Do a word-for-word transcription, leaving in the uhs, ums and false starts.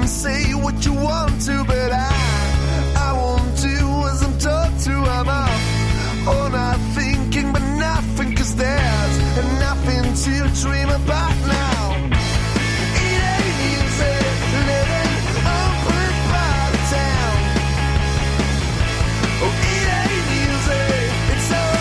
say what you want to, but I, I won't do as I'm told to. I'm up all night thinking, but nothing, 'cause there's nothing to dream.